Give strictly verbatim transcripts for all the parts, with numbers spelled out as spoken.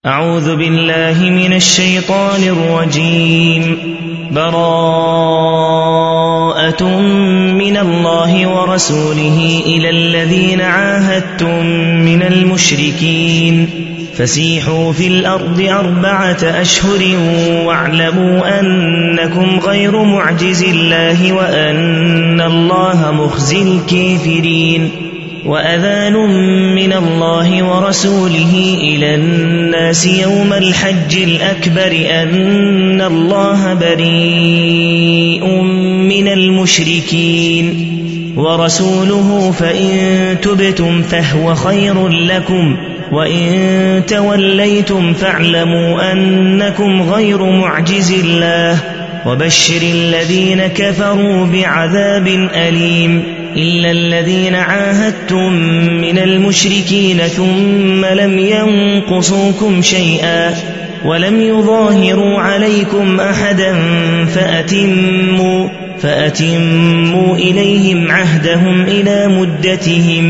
أعوذ بالله من الشيطان الرجيم. براءة من الله ورسوله إلى الذين عاهدتم من المشركين فسيحوا في الأرض أربعة أشهر واعلموا أنكم غير معجز الله وأن الله مخزي الكافرين. وأذان من الله ورسوله إلى الناس يوم الحج الأكبر أن الله بريء من المشركين ورسوله فإن تبتم فهو خير لكم وإن توليتم فاعلموا أنكم غير معجز الله وبشر الذين كفروا بعذاب أليم. إلا الذين عاهدتم من المشركين ثم لم ينقصوكم شيئا ولم يظاهروا عليكم أحدا فأتموا, فأتموا إليهم عهدهم إلى مدتهم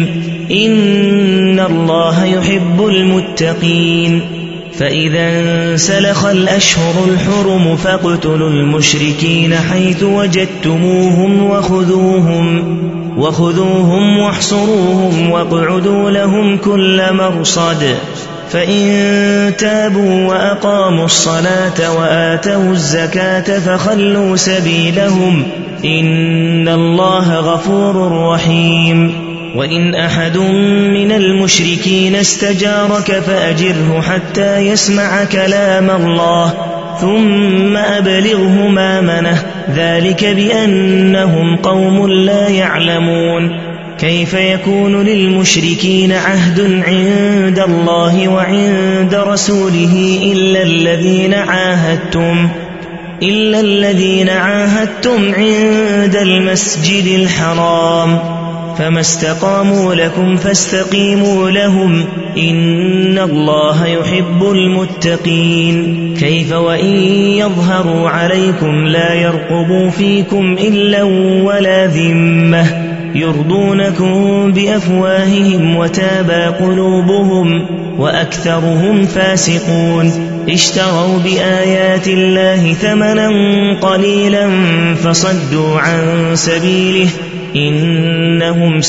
إن الله يحب المتقين. فإذا انسلخ الأشهر الحرم فاقتلوا المشركين حيث وجدتموهم وخذوهم, وخذوهم واحصروهم واقعدوا لهم كل مرصد. فإن تابوا وأقاموا الصلاة وآتوا الزكاة فخلوا سبيلهم إن الله غفور رحيم. وإن أحد من المشركين استجارك فأجره حتى يسمع كلام الله ثم أبلغه مأمنه ذلك بأنهم قوم لا يعلمون. كيف يكون للمشركين عهد عند الله وعند رسوله إلا الذين عاهدتم إلا الذين عاهدتم عند المسجد الحرام فما استقاموا لكم فاستقيموا لهم إن الله يحب المتقين. كيف وإن يظهروا عليكم لا يرقبوا فيكم إلا ولا ذمة يرضونكم بأفواههم وتابى قلوبهم وأكثرهم فاسقون. اشتروا بآيات الله ثمنا قليلا فصدوا عن سبيله إنهم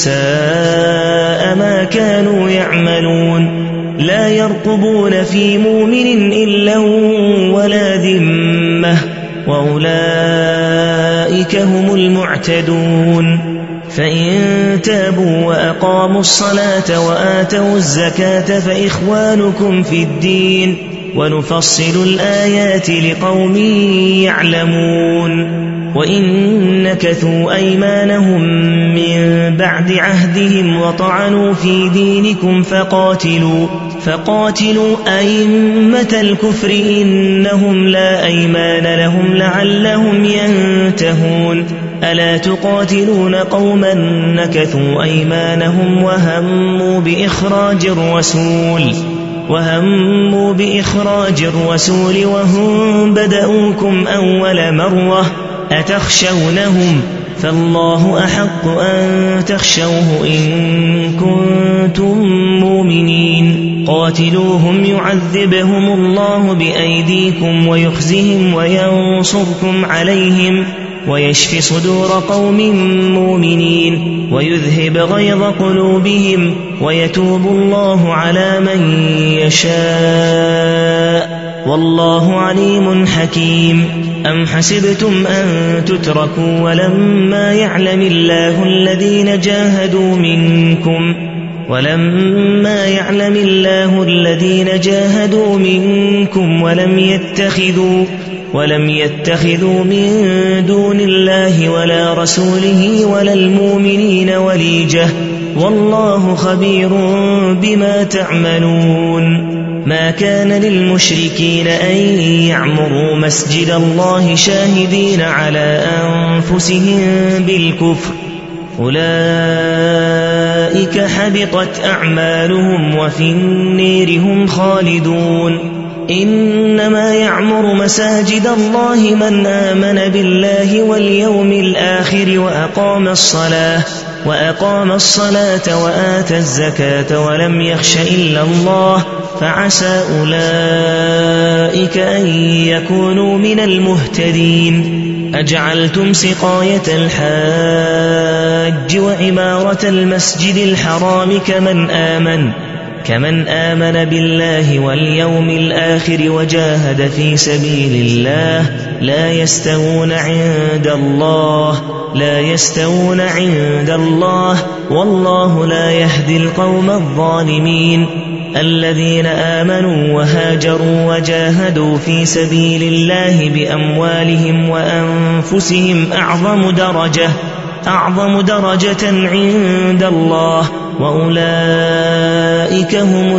ساء ما كانوا يعملون. لا يرقبون في مؤمن إلا ولا ذمة وأولئك هم المعتدون. فإن تابوا وأقاموا الصلاة وآتوا الزكاة فإخوانكم في الدين ونفصل الآيات لقوم يعلمون. وإن نكثوا أيمانهم من بعد عهدهم وطعنوا في دينكم فقاتلوا, فقاتلوا أئمة الكفر إنهم لا أيمان لهم لعلهم ينتهون. ألا تقاتلون قوما نكثوا أيمانهم وهموا بإخراج الرسول وهموا بإخراج الرسول وهم بدأوكم أول مرة أتخشونهم فالله أحق أن تخشوه إن كنتم مؤمنين. قاتلوهم يعذبهم الله بأيديكم ويخزهم وينصركم عليهم ويشفي صدور قوم مؤمنين ويذهب غيظ قلوبهم ويتوب الله على من يشاء والله عليم حكيم. أم حسبتم أن تتركوا ولما يعلم الله الذين جاهدوا منكم ولما يعلم الله الذين جاهدوا منكم ولم يتخذوا ولم يتخذوا من دون الله ولا رسوله ولا المؤمنين وليجة والله خبير بما تعملون. ما كان للمشركين أن يعمروا مسجد الله شاهدين على أنفسهم بالكفر أولئك حبطت أعمالهم وفي النير هم خالدون. إنما يعمر مساجد الله من آمن بالله واليوم الآخر وأقام الصلاة وأقام الصلاة وآتى الزكاة ولم يخش إلا الله فعسى أولئك أن يكونوا من المهتدين. أجعلتم سقاية الحاج وعمارة المسجد الحرام كمن آمن كمن آمن بالله واليوم الآخر وجاهد في سبيل الله لا يستوون عند الله لا يستوون عند الله والله لا يهدي القوم الظالمين. الذين آمنوا وهاجروا وجاهدوا في سبيل الله بأموالهم وأنفسهم أعظم درجة أعظم درجة عند الله وأولئك هم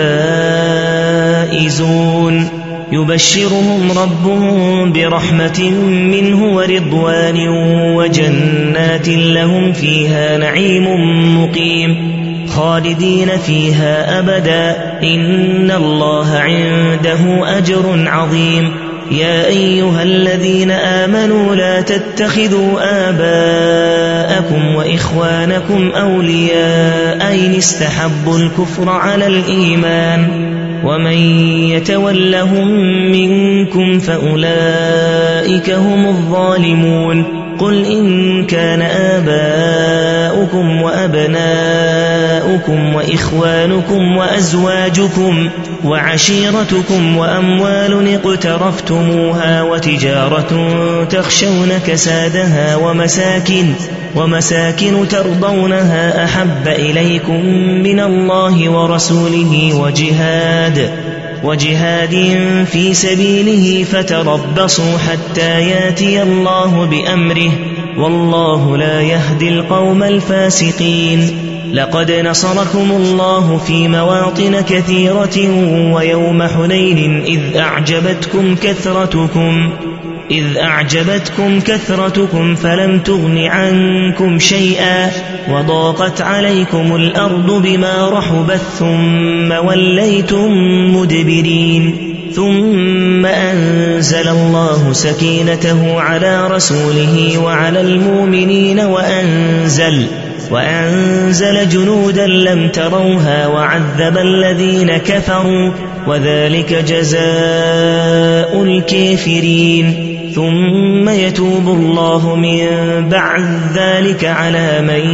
الفائزون. يبشرهم ربهم برحمة منه ورضوان وجنات لهم فيها نعيم مقيم خالدين فيها أبدا إن الله عنده أجر عظيم. يا أيها الذين آمنوا لا تتخذوا آباءكم وإخوانكم أولياء إن استحبوا الكفر على الإيمان ومن يتولهم منكم فأولئك هم الظالمون. قل إن كان آباؤكم وأبناؤكم وإخوانكم وأزواجكم وعشيرتكم وأموال اقترفتموها وتجارة تخشون كسادها ومساكن ومساكن ترضونها أحب إليكم من الله ورسوله وجهاد وجهاد في سبيله فتربصوا حتى ياتي الله بأمره والله لا يهدي القوم الفاسقين. لقد نصركم الله في مواطن كثيرة ويوم حنين إذ أعجبتكم كثرتكم إذ أعجبتكم كثرتكم فلم تغن عنكم شيئا وضاقت عليكم الأرض بما رحبت ثم وليتم مدبرين. ثم أنزل الله سكينته على رسوله وعلى المؤمنين وأنزل وأنزل جنودا لم تروها وعذب الذين كفروا وذلك جزاء الكافرين. ثم يتوب الله من بعد ذلك على من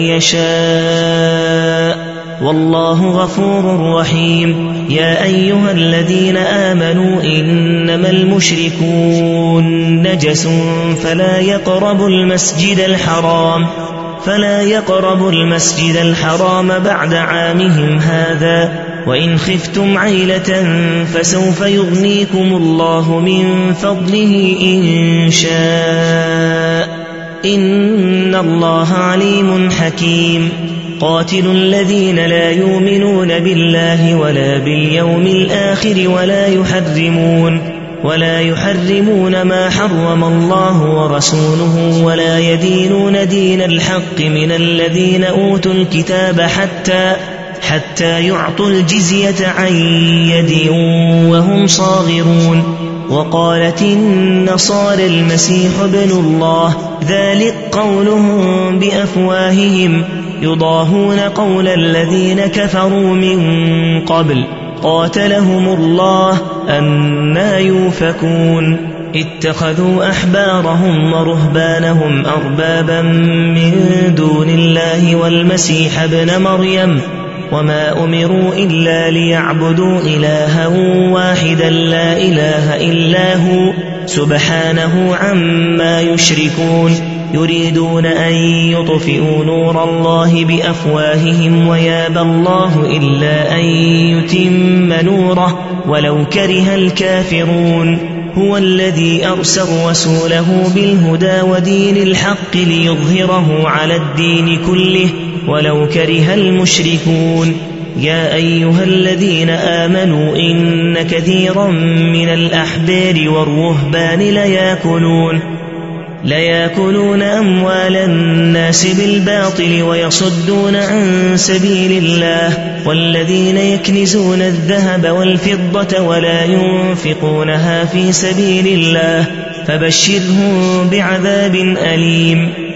يشاء والله غفور رحيم. يا أيها الذين آمنوا إنما المشركون نجس فلا يقربوا المسجد الحرام فلا يقربوا المسجد الحرام بعد عامهم هذا وإن خفتم عيلة فسوف يغنيكم الله من فضله إن شاء إن الله عليم حكيم. قاتلوا الذين لا يؤمنون بالله ولا باليوم الآخر ولا يحرمون ولا يحرمون ما حرم الله ورسوله ولا يدينون دين الحق من الذين أوتوا الكتاب حتى حتى يعطوا الجزية عن يد وهم صاغرون. وقالت النصارى المسيح ابن الله ذلك قولهم بأفواههم يضاهون قول الذين كفروا من قبل قاتلهم الله أنى يؤفكون. اتخذوا أحبارهم ورهبانهم أربابا من دون الله والمسيح ابن مريم وما أمروا إلا ليعبدوا إلها واحدا لا إله إلا هو سبحانه عما يشركون. يريدون أن يطفئوا نور الله بأفواههم ويابى الله إلا أن يتم نوره ولو كره الكافرون. هو الذي أرسل رسوله بالهدى ودين الحق ليظهره على الدين كله ولو كره المشركون. يا أيها الذين آمنوا إن كثيرا من الأحبار والرهبان ليأكلون ليأكلون أموال الناس بالباطل ويصدون عن سبيل الله والذين يكنزون الذهب والفضة ولا ينفقونها في سبيل الله فبشرهم بعذاب أليم.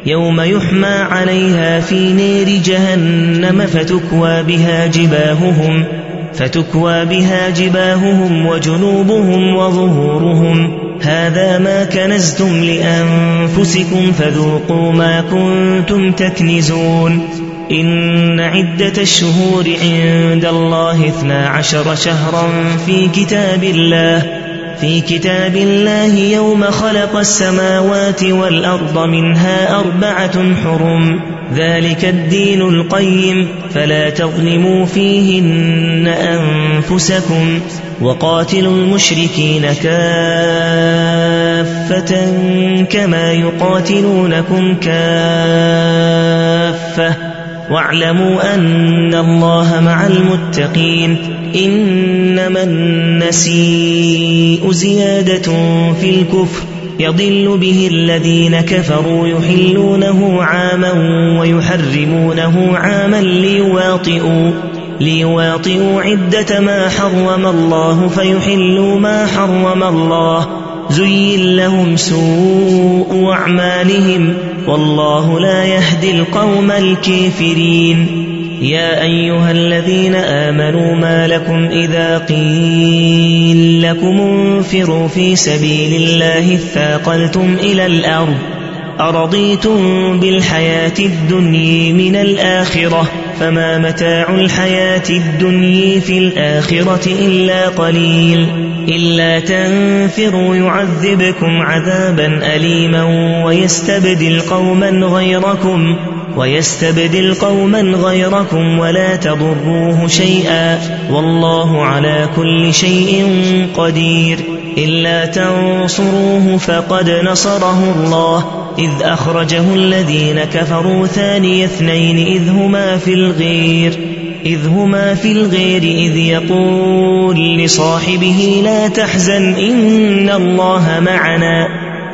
يوم يحمى عليها في نير جهنم فتكوى بها جباههم فتكوى بها جباههم وجنوبهم وظهورهم هذا ما كنزتم لأنفسكم فذوقوا ما كنتم تكنزون إن عدة الشهور عند الله اثنا عشر شهرا في كتاب الله في كتاب الله يوم خلق السماوات والأرض منها أربعة حرم ذلك الدين القيم فلا تظلموا فيهن أنفسكم وقاتلوا المشركين كافة كما يقاتلونكم كافة واعلموا أن الله مع المتقين إنما النسيء زيادة في الكفر يضل به الذين كفروا يحلونه عاما ويحرمونه عاما ليواطئوا ليواطئوا عدة ما حرم الله فيحلوا ما حرم الله زين لهم سوء أعمالهم والله لا يهدي القوم الكافرين يا أيها الذين آمنوا ما لكم إذا قيل لكم انفروا في سبيل الله اثاقلتم إلى الأرض أرضيتم بالحياة الدنيا من الآخرة فما متاع الحياة الدنيا في الآخرة إلا قليل إلا تنفروا يعذبكم عذابا أليما ويستبدل قوما غيركم ويستبدل قوما غيركم ولا تضروه شيئا والله على كل شيء قدير إلا تنصروه فقد نصره الله إذ أخرجه الذين كفروا ثاني اثنين إذ هما في الغير إذ هما في الغير إذ يقول لصاحبه لا تحزن إن الله معنا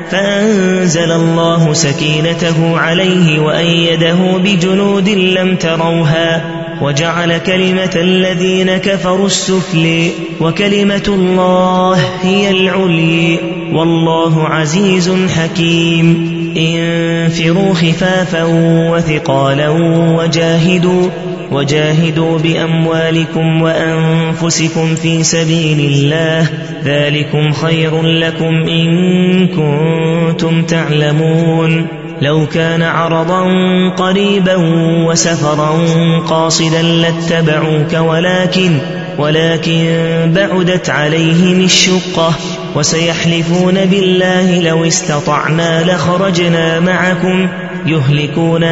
فأنزل الله سكينته عليه وأيده بجنود لم تروها وجعل كلمة الذين كفروا السفلى وكلمة الله هي العليا والله عزيز حكيم انفروا خفافا وثقالا وجاهدوا وجاهدوا بأموالكم وأنفسكم في سبيل الله ذلكم خير لكم إن كنتم تعلمون لو كان عرضا قريبا وسفرا قاصدا لاتبعوك ولكن ولكن بعدت عليهم الشقة وسيحلفون بالله لو استطعنا لخرجنا معكم يهلكون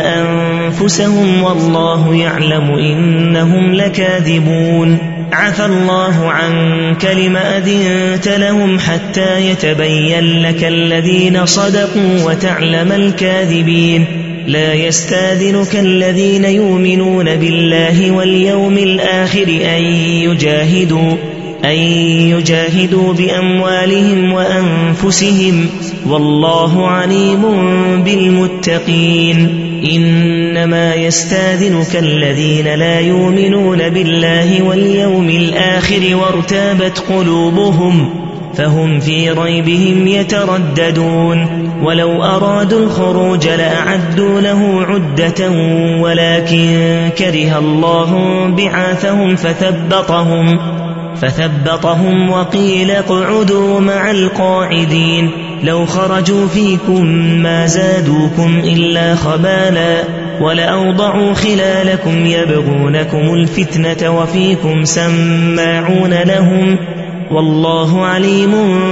أنفسهم والله يعلم إنهم لكاذبون عفى الله عنك لما أذنت لهم حتى يتبين لك الذين صدقوا وتعلم الكاذبين لا يستاذنك الذين يؤمنون بالله واليوم الآخر أن يجاهدوا أن يجاهدوا بأموالهم وأنفسهم والله عليم بالمتقين إنما يستاذنك الذين لا يؤمنون بالله واليوم الآخر وارتابت قلوبهم فهم في ريبهم يترددون ولو أرادوا الخروج لأعدوا له عدة ولكن كره الله بعاثهم فثبطهم فثبطهم وقيل اقعدوا مع القاعدين لو خرجوا فيكم ما زادوكم إلا خبالا ولأوضعوا خلالكم يبغونكم الفتنة وفيكم سماعون لهم والله عليم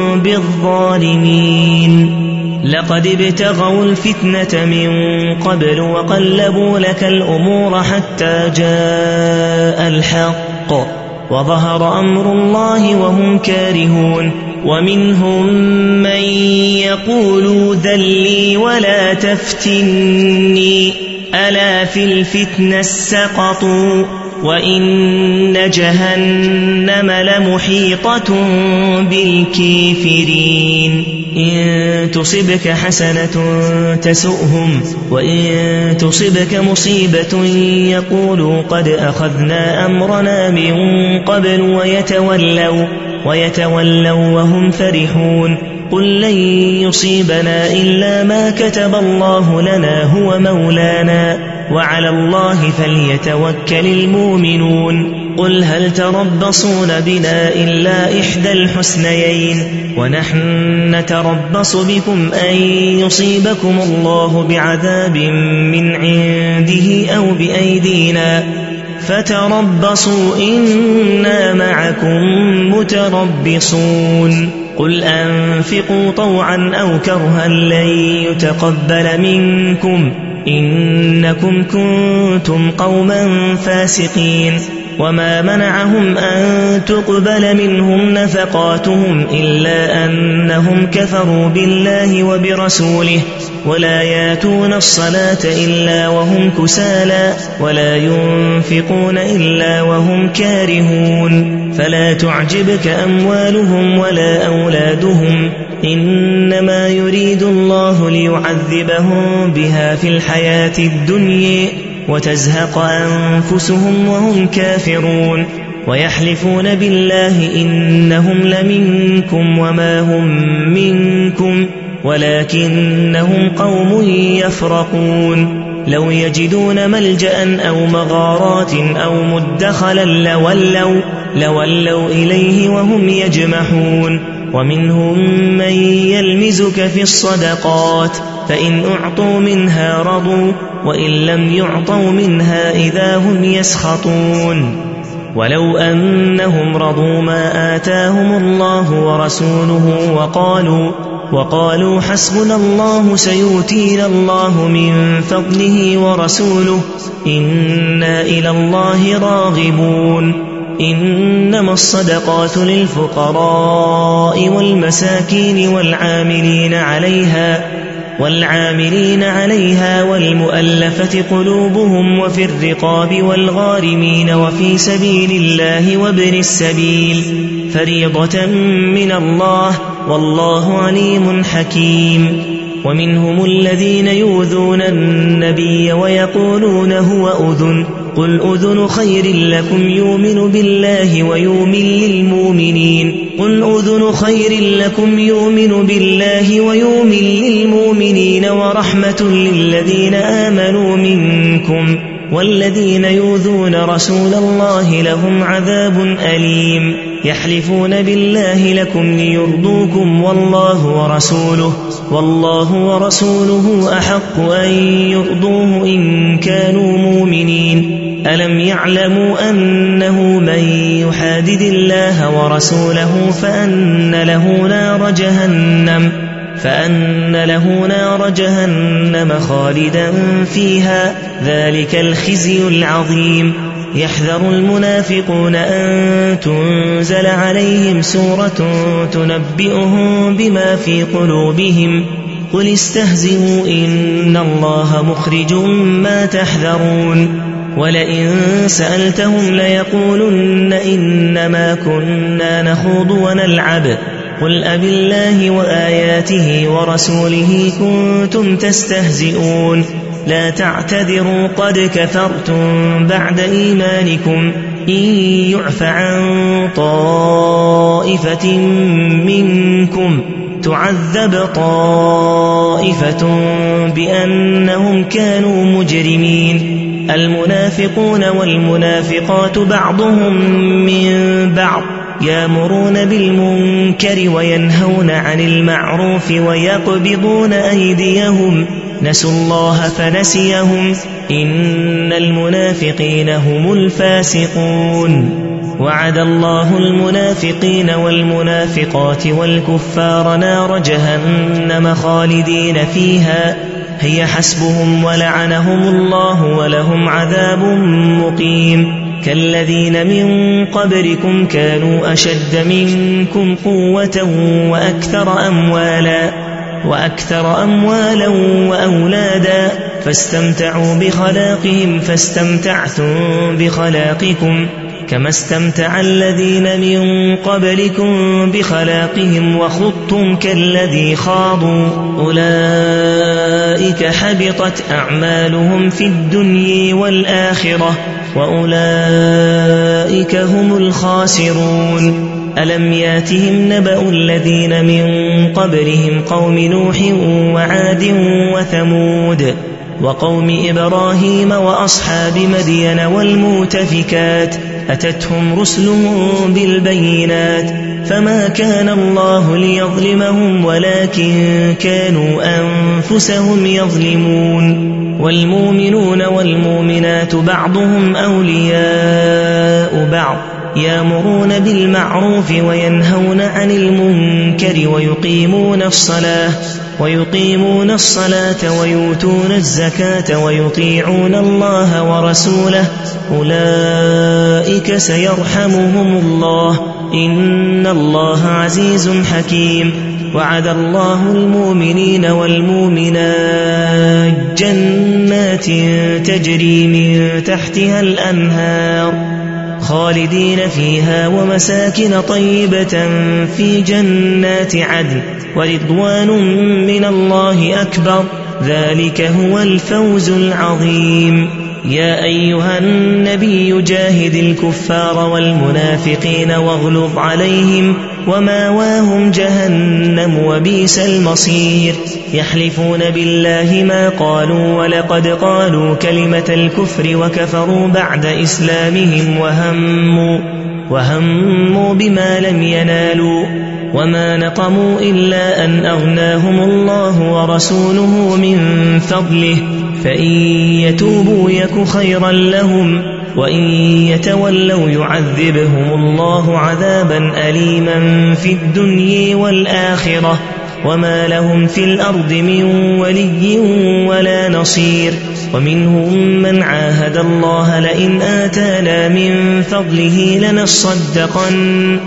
بالظالمين لقد ابتغوا الفتنة من قبل وقلبوا لك الأمور حتى جاء الحق وظهر أمر الله وهم كارهون ومنهم من يقول ذلي ولا تفتني ألا في الفتنة سقطوا وإن جهنم لمحيطة بالكافرين إن تصبك حسنة تسؤهم وإن تصبك مصيبة يقولوا قد أخذنا أمرنا من قبل ويتولوا, ويتولوا وهم فرحون قل لن يصيبنا إلا ما كتب الله لنا هو مولانا وعلى الله فليتوكل المؤمنون قل هل تربصون بنا إلا إحدى الحسنيين ونحن نتربص بكم أن يصيبكم الله بعذاب من عنده أو بأيدينا فتربصوا إنا معكم متربصون قل أنفقوا طوعا أو كرها لن يتقبل منكم إنكم كنتم قوما فاسقين وما منعهم أن تقبل منهم نفقاتهم إلا أنهم كفروا بالله وبرسوله ولا ياتون الصلاة إلا وهم كسالى ولا ينفقون إلا وهم كارهون فلا تعجبك أموالهم ولا أولادهم إنما يريد الله ليعذبهم بها في الحياة الدنيا وتزهق أنفسهم وهم كافرون ويحلفون بالله إنهم لمنكم وما هم منكم ولكنهم قوم يفرقون لو يجدون ملجأ أو مغارات أو مدخلا لولوا, لولوا إليه وهم يجمحون ومنهم من يلمزك في الصدقات فإن أعطوا منها رضوا وإن لم يعطوا منها إذا هم يسخطون ولو أنهم رضوا ما آتاهم الله ورسوله وقالوا وقالوا حسبنا الله سيؤتينا الله من فضله ورسوله إنا إلى الله راغبون إنما الصدقات للفقراء والمساكين والعاملين عليها والعاملين عليها والمؤلفة قلوبهم وفي الرقاب والغارمين وفي سبيل الله وابن السبيل فريضة من الله والله عليم حكيم ومنهم الذين يؤذون النبي ويقولون هو أذن قل أذن خير لكم يؤمن بالله ويؤمن للمؤمنين قل أذن خير لكم يؤمن بالله ويؤمن للمؤمنين ورحمة للذين آمنوا منكم والذين يؤذون رسول الله لهم عذاب أليم يحلفون بالله لكم ليرضوكم والله ورسوله والله ورسوله أحق أن يرضوه إن كانوا مؤمنين ألم يعلموا أنه من يحادد الله ورسوله فأن له نار جهنم فأن له نار جهنم خالدا فيها ذلك الخزي العظيم يحذر المنافقون أن تنزل عليهم سورة تنبئهم بما في قلوبهم قل استهزئوا إن الله مخرج ما تحذرون ولئن سألتهم ليقولن إنما كنا نخوض ونلعب قل أبالله وآياته ورسوله كنتم تستهزئون لا تعتذروا قد كفرتم بعد إيمانكم إن يعف عن طائفة منكم تعذب طائفة بأنهم كانوا مجرمين المنافقون والمنافقات بعضهم من بعض يأمرون بالمنكر وينهون عن المعروف ويقبضون أيديهم نسوا الله فنسيهم إن المنافقين هم الفاسقون وعد الله المنافقين والمنافقات والكفار نار جهنم خالدين فيها هي حسبهم ولعنهم الله ولهم عذاب مقيم كالذين من قبلكم كانوا أشد منكم قوة وأكثر أموالا وأكثر أموالا وأولادا فاستمتعوا بخلاقهم فاستمتعتم بخلاقكم كما استمتع الذين من قبلكم بخلاقهم وخضتم كالذي خاضوا أولئك حبطت أعمالهم في الدنيا والآخرة وأولئك هم الخاسرون ألم ياتهم نبأ الذين من قبلهم قوم نوح وعاد وثمود وقوم إبراهيم وأصحاب مدين والمؤتفكات أتتهم رسلهم بالبينات فما كان الله ليظلمهم ولكن كانوا أنفسهم يظلمون والمؤمنون والمؤمنات بعضهم أولياء بعض يأمرون بالمعروف وينهون عن المنكر ويقيمون الصلاة ويقيمون الصلاة ويؤتون الزكاة ويطيعون الله ورسوله أولئك سيرحمهم الله إن الله عزيز حكيم وعد الله المؤمنين والمؤمنات جنات تجري من تحتها الأنهار خالدين فيها ومساكن طيبة في جنات عدن ورضوان من الله أكبر ذلك هو الفوز العظيم يا أيها النبي جاهد الكفار والمنافقين واغلظ عليهم وماواهم جهنم وبئس المصير يحلفون بالله ما قالوا ولقد قالوا كلمة الكفر وكفروا بعد إسلامهم وهموا, وهموا بما لم ينالوا وما نقموا إلا أن أغناهم الله ورسوله من فضله فإن يتوبوا يك خيرا لهم وإن يتولوا يعذبهم الله عذابا أليما في الدنيا والآخرة وما لهم في الأرض من ولي ولا نصير ومنهم من عاهد الله لئن آتانا من فضله لنصدقن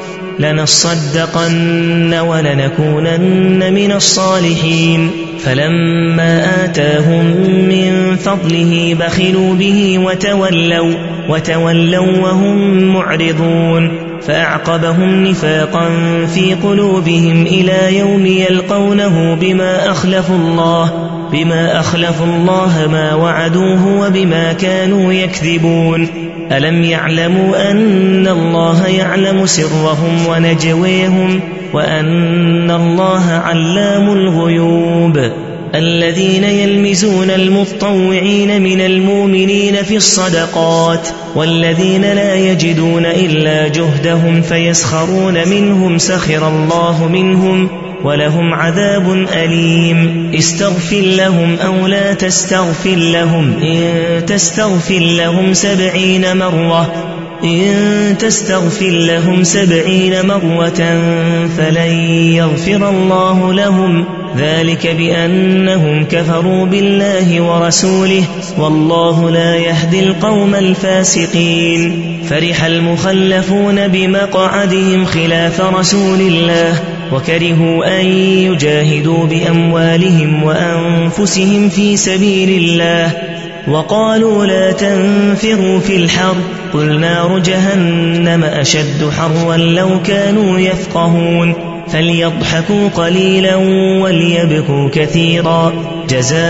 لنصدقن ولنكونن من الصالحين فلما آتاهم من فضله بخلوا به وتولوا وتولوا وهم معرضون فأعقبهم نفاقا في قلوبهم إلى يوم يلقونه بما أخلفوا الله بما أخلفوا الله ما وعدوه وبما كانوا يكذبون ألم يعلموا أن الله يعلم سرهم ونجويهم وأن الله علام الغيوب الذين يلمزون المتطوعين من المؤمنين في الصدقات والذين لا يجدون إلا جهدهم فيسخرون منهم سخر الله منهم ولهم عذاب أليم استغفر لهم أو لا تستغفر لهم إن تستغفر لهم سبعين مرة إن تستغفر لهم سبعين مرة فلن يغفر الله لهم ذلك بأنهم كفروا بالله ورسوله والله لا يهدي القوم الفاسقين فرح المخلفون بمقعدهم خلاف رسول الله وكرهوا أن يجاهدوا بأموالهم وأنفسهم في سبيل الله وقالوا لا تنفروا في الحر قل نار جهنم أشد حرا لو كانوا يفقهون فليضحكوا قليلا وليبكوا كثيرا جزاء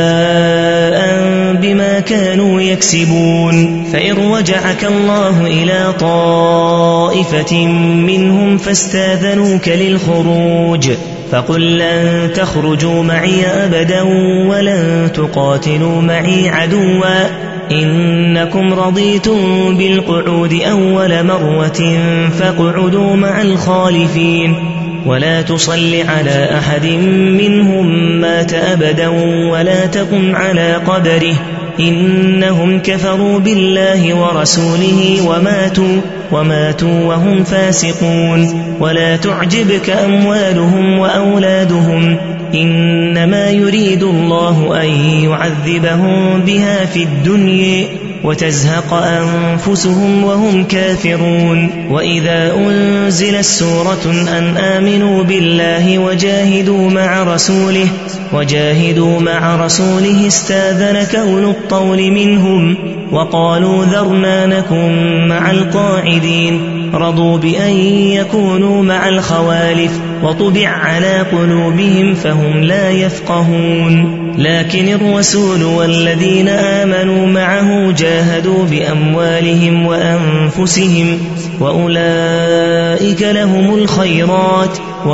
بما كانوا يكسبون فإن رجعك الله إلى طائفة منهم فاستاذنوك للخروج فقل لن تخرجوا معي أبدا ولن تقاتلوا معي عدوا إنكم رضيتم بالقعود أول مرة فاقعدوا مع الخالفين ولا تصل على أحد منهم مات أبدا ولا تقم على قبره إنهم كفروا بالله ورسوله وماتوا وماتوا وهم فاسقون ولا تعجبك أموالهم وأولادهم إنما يريد الله أن يعذبهم بها في الدنيا وتزهق أنفسهم وهم كافرون وإذا أنزلت سورة أن آمنوا بالله وجاهدوا مع رسوله وجاهدوا مع رسوله استاذنك أولو الطول منهم وقالوا ذرنا نكن مع القاعدين رضوا بأن يكونوا مع الخوالف وطبع على قلوبهم فهم لا يفقهون لكن الرسول والذين آمنوا معه جاهدوا بأموالهم وأنفسهم وأولئك لهم الخيرات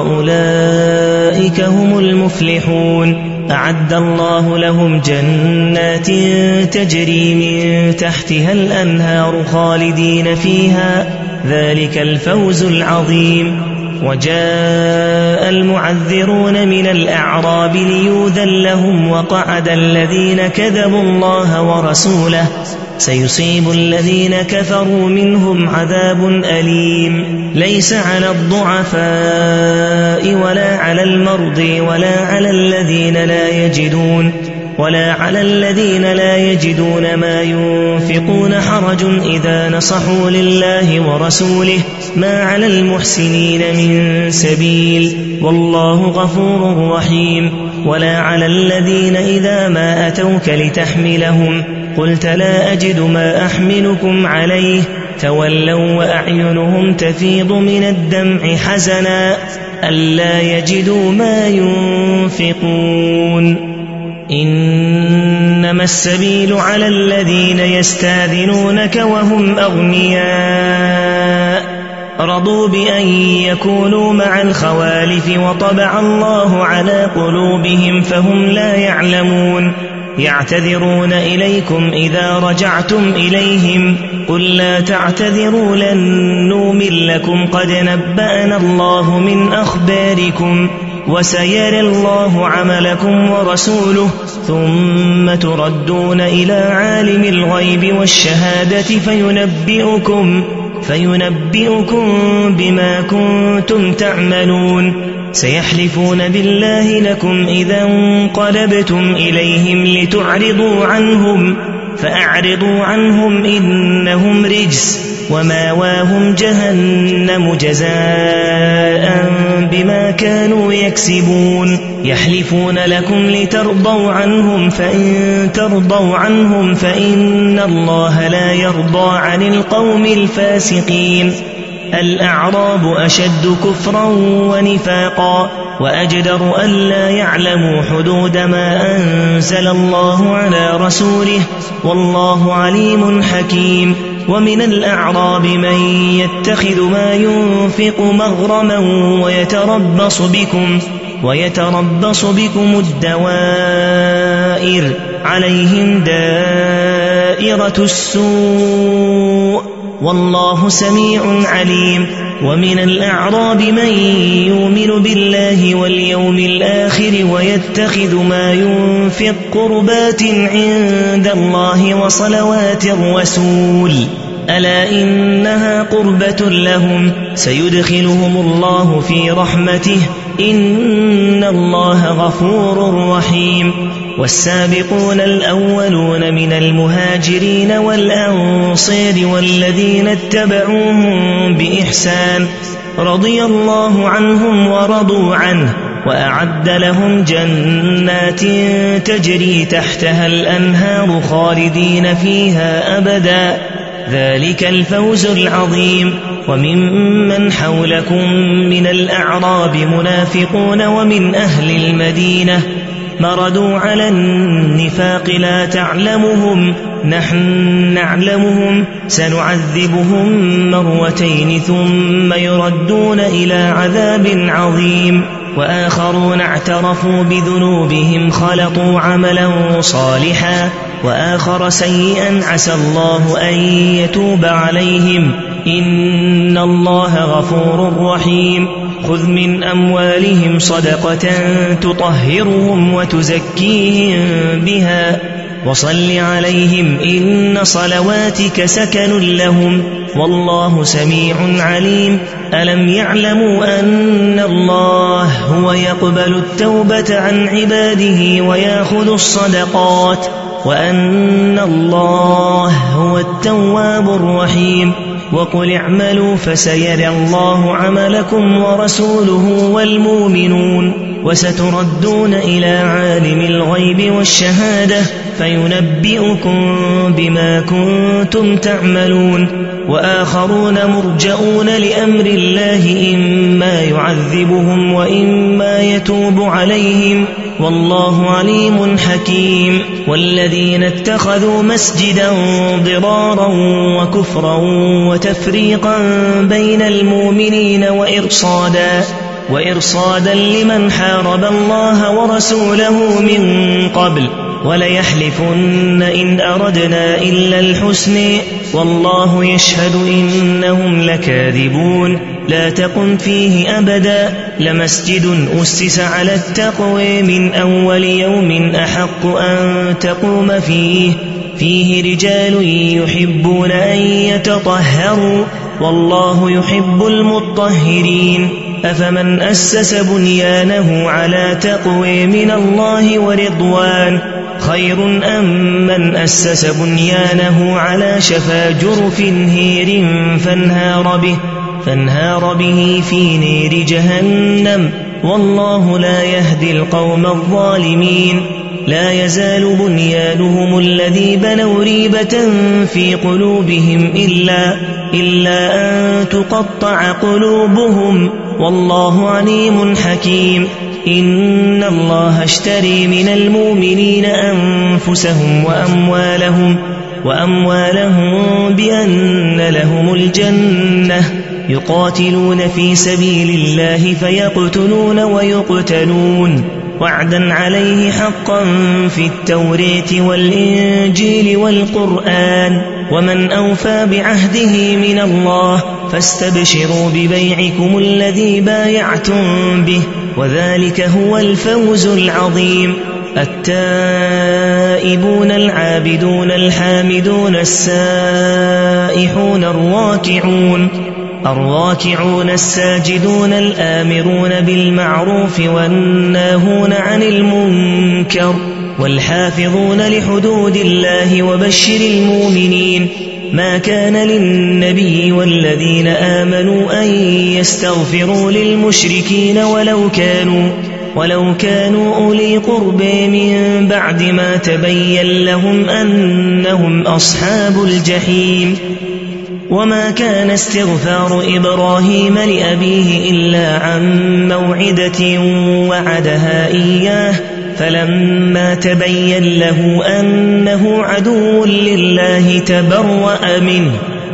وأولئك هم المفلحون. أعد الله لهم جنات تجري من تحتها الأنهار خالدين فيها، ذلك الفوز العظيم. وجاء المعذرون من الأعراب ليؤذن لهم وقعد الذين كذبوا الله ورسوله، سيصيب الذين كفروا منهم عذاب أليم. ليس على الضعفاء ولا على المرضى ولا على الذين لا يجدون ولا على الذين لا يجدون ما ينفقون حرج إذا نصحوا لله ورسوله، ما على المحسنين من سبيل، والله غفور رحيم. ولا على الذين إذا ما أتوك لتحملهم قلت لا أجد ما أحملكم عليه تولوا وأعينهم تفيض من الدمع حزنا ألا يجدوا ما ينفقون. إنما السبيل على الذين يستاذنونك وهم أغنياء رضوا بأن يكونوا مع الخوالف وطبع الله على قلوبهم فهم لا يعلمون. يعتذرون إليكم إذا رجعتم إليهم قل لا تعتذروا لن نؤمن لكم قد نبأنا الله من أخباركم وسيرى الله عملكم ورسوله ثم تردون إلى عالم الغيب والشهادة فينبئكم, فينبئكم بما كنتم تعملون. سيحلفون بالله لكم إذا انقلبتم إليهم لتعرضوا عنهم فأعرضوا عنهم إنهم رجس وماواهم جهنم جزاء بما كانوا يكسبون. يحلفون لكم لترضوا عنهم فإن ترضوا عنهم فإن الله لا يرضى عن القوم الفاسقين. الأعراب أشد كفرا ونفاقا وأجدر ألا يعلموا حدود ما أنزل الله على رسوله والله عليم حكيم. ومن الأعراب من يتخذ ما ينفق مغرما ويتربص بكم ويتربص بكم الدوائر عليهم دائرة السوء والله سميع عليم. ومن الأعراب من يؤمن بالله واليوم الآخر ويتخذ ما ينفق قربات عند الله وصلوات الرسول ألا إنها قربة لهم سيدخلهم الله في رحمته إن الله غفور رحيم. والسابقون الأولون من المهاجرين والأنصار والذين اتبعوهم بإحسان رضي الله عنهم ورضوا عنه وأعد لهم جنات تجري تحتها الأنهار خالدين فيها أبدا ذلك الفوز العظيم. وممن حولكم من الأعراب منافقون ومن أهل المدينة مردوا على النفاق لا تعلمهم نحن نعلمهم سنعذبهم مرتين ثم يردون إلى عذاب عظيم. وآخرون اعترفوا بذنوبهم خلطوا عملا صالحا وآخر سيئا عسى الله أن يتوب عليهم إن الله غفور رحيم. خذ من أموالهم صدقة تطهرهم وتزكيهم بها وصل عليهم إن صلواتك سكن لهم والله سميع عليم. ألم يعلموا أن الله هو يقبل التوبة عن عباده ويأخذ الصدقات وأن الله هو التواب الرحيم. وقل اعملوا فسيرى الله عملكم ورسوله والمؤمنون وستردون إلى عالم الغيب والشهادة فينبئكم بما كنتم تعملون. وآخرون مرجؤون لأمر الله إما يعذبهم وإما يتوب عليهم والله عليم حكيم والذين اتخذوا مسجدا ضرارا وكفرا وتفريقا بين المؤمنين وإرصادا وإرصادا لمن حارب الله ورسوله من قبل وليحلفن إن أردنا إلا الحسن والله يشهد إنهم لكاذبون لا تقم فيه أبدا لمسجد أسس على التقوى من أول يوم أحق أن تقوم فيه فيه رجال يحبون أن يتطهروا والله يحب المطهرين أفمن أسس بنيانه على تقوى من الله ورضوان خير أم من أسس بنيانه على شفا جرف هير فانهار به فانهار به في نير جهنم والله لا يهدي القوم الظالمين لا يزال بنيانهم الذي بنوا ريبة في قلوبهم إلا, إلا أن تقطع قلوبهم والله عليم حكيم إن الله اشتري من المؤمنين أنفسهم وأموالهم وأموالهم بأن لهم الجنة يقاتلون في سبيل الله فيقتلون ويقتلون وعدا عليه حقا في التوراة والإنجيل والقرآن ومن أوفى بعهده من الله فاستبشروا ببيعكم الذي بايعتم به وذلك هو الفوز العظيم التائبون العابدون الحامدون السائحون الراكعون الراكعون الساجدون الآمرون بالمعروف والناهون عن المنكر والحافظون لحدود الله وبشر المؤمنين ما كان للنبي والذين آمنوا أن يستغفروا للمشركين ولو كانوا ولو كانوا أولي قرب من بعد ما تبين لهم أنهم أصحاب الجحيم وما كان استغفار إبراهيم لأبيه إلا عن موعدة وعدها إياه فلما تبين له أنه عدو لله تبرأ منه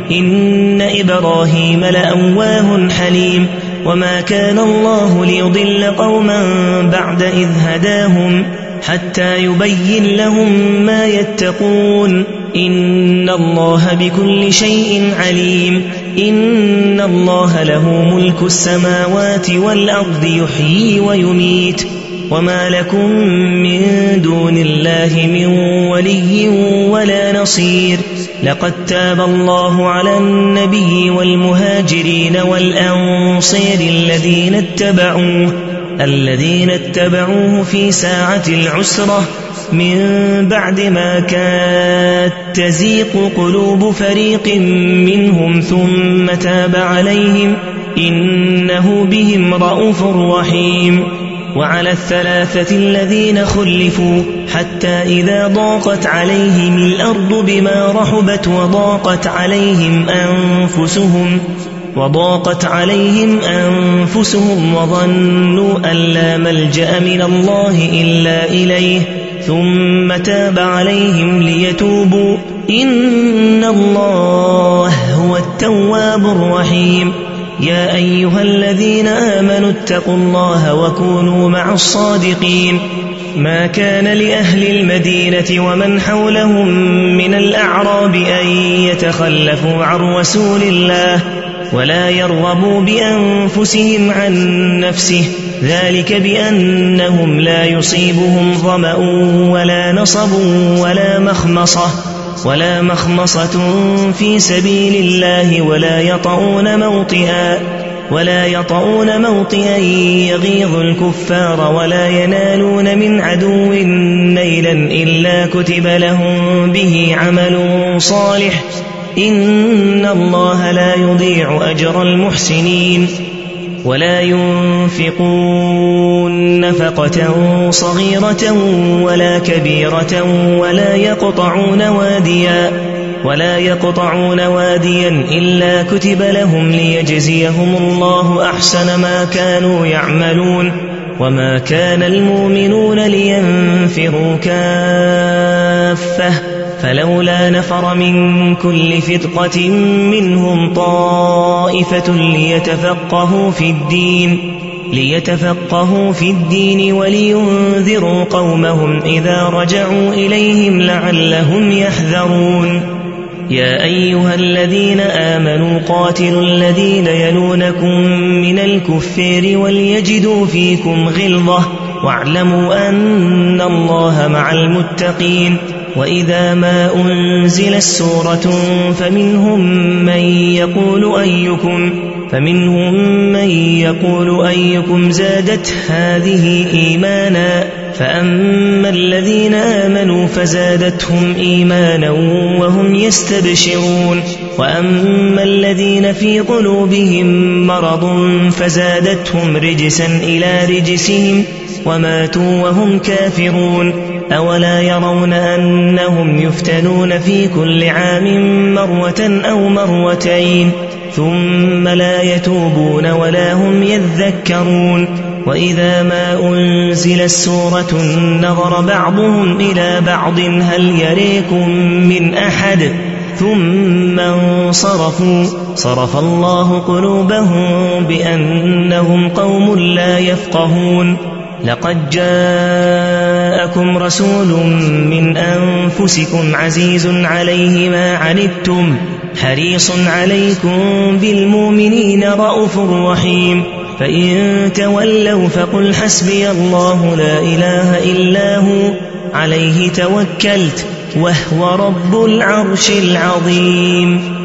إن إبراهيم لأواه حليم وما كان الله ليضل قوما بعد إذ هداهم حتى يبين لهم ما يتقون إن الله بكل شيء عليم إن الله له ملك السماوات والأرض يحيي ويميت وما لكم من دون الله من ولي ولا نصير لقد تاب الله على النبي والمهاجرين والأنصار الذين اتبعوه الذين اتبعوه في ساعة العسرة من بعد ما كاد تزيغ قلوب فريق منهم ثم تاب عليهم إنه بهم رءوف رحيم وعلى الثلاثة الذين خلفوا حتى إذا ضاقت عليهم الأرض بما رحبت وضاقت عليهم أنفسهم وضاقت عليهم أنفسهم وظنوا أن لا ملجأ من الله إلا إليه ثم تاب عليهم ليتوبوا إن الله هو التواب الرحيم يا أيها الذين آمنوا اتقوا الله وكونوا مع الصادقين ما كان لأهل المدينة ومن حولهم من الأعراب أن يتخلفوا عن رسول الله ولا يرغبوا بأنفسهم عن نفسه ذلك بأنهم لا يصيبهم ظمأ ولا نصب ولا مخمصة ولا مخمصة في سبيل الله ولا يطؤون موطئا ولا يطؤون موطئا يغيظ الكفار ولا ينالون من عدو نيلا إلا كتب لهم به عمل صالح إن الله لا يضيع أجر المحسنين ولا ينفقون نفقة صغيرة ولا كبيرة ولا يقطعون واديا ولا يقطعون واديا إلا كتب لهم ليجزيهم الله أحسن ما كانوا يعملون وما كان المؤمنون لينفروا كافة فلولا نفر من كل فرقة منهم طائفة ليتفقهوا في الدين ليتفقهوا في الدين ولينذروا قومهم إذا رجعوا إليهم لعلهم يحذرون يا أيها الذين آمنوا قاتلوا الذين يلونكم من الكفار وليجدوا فيكم غلظة واعلموا أن الله مع المتقين وإذا ما أنزلت سورة فمنهم من يقول أيكم فمنهم من يقول أيكم زادت هذه إيمانا فأما الذين آمنوا فزادتهم إيمانا وهم يستبشرون وأما الذين في قلوبهم مرض فزادتهم رجسا إلى رجسهم وماتوا وهم كافرون أولا يرون أنهم يفتنون في كل عام مرة أو مرتين ثم لا يتوبون ولا هم يذكرون وإذا ما أنزلت سورة نظر بعضهم إلى بعض هل يريكم من أحد ثم انصرفوا صرف الله قلوبهم بأنهم قوم لا يفقهون لقد جاءكم رسول من أنفسكم عزيز عليه ما عنتم حريص عليكم بالمؤمنين رءوف رحيم فإن تولوا فقل حسبي الله لا إله إلا هو عليه توكلت وهو رب العرش العظيم